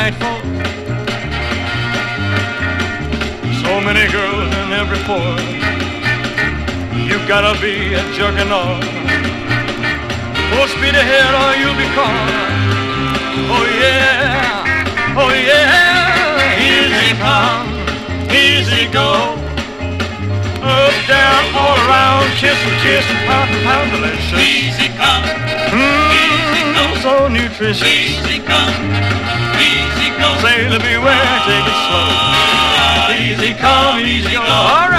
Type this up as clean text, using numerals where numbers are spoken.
delightful. So many girls in every port. You gotta be a juggernaut. Full speed ahead or you'll be caught. Oh yeah, oh yeah. Easy come, easy go. Up, down, all around, kiss and pound and pound delicious. Easy come, easy go. So nutritious. Easy come, easy go. Sailor beware, take it slow. Easy come, easy go. All right.